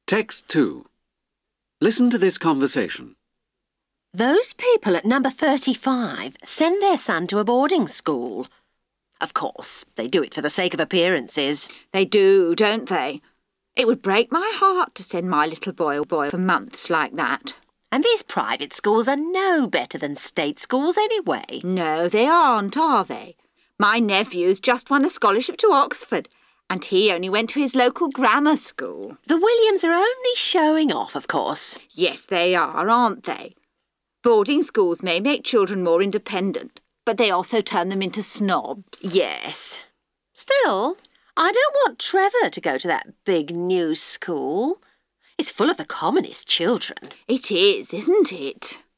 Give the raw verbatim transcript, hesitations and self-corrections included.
Text two. Listen to this conversation. Those people at number thirty-five send their son to a boarding school. Of course, they do it for the sake of appearances. They do, don't they? It would break my heart to send my little boy or boy for months like that. And these private schools are no better than state schools anyway. No, they aren't, are they? My nephew's just won a scholarship to Oxford, and he only went to his local grammar school. The Williams are only showing off, of course. Yes, they are, aren't they? Boarding schools may make children more independent, but they also turn them into snobs. Yes. Still, I don't want Trevor to go to that big new school. It's full of the commonest children. It is, isn't it?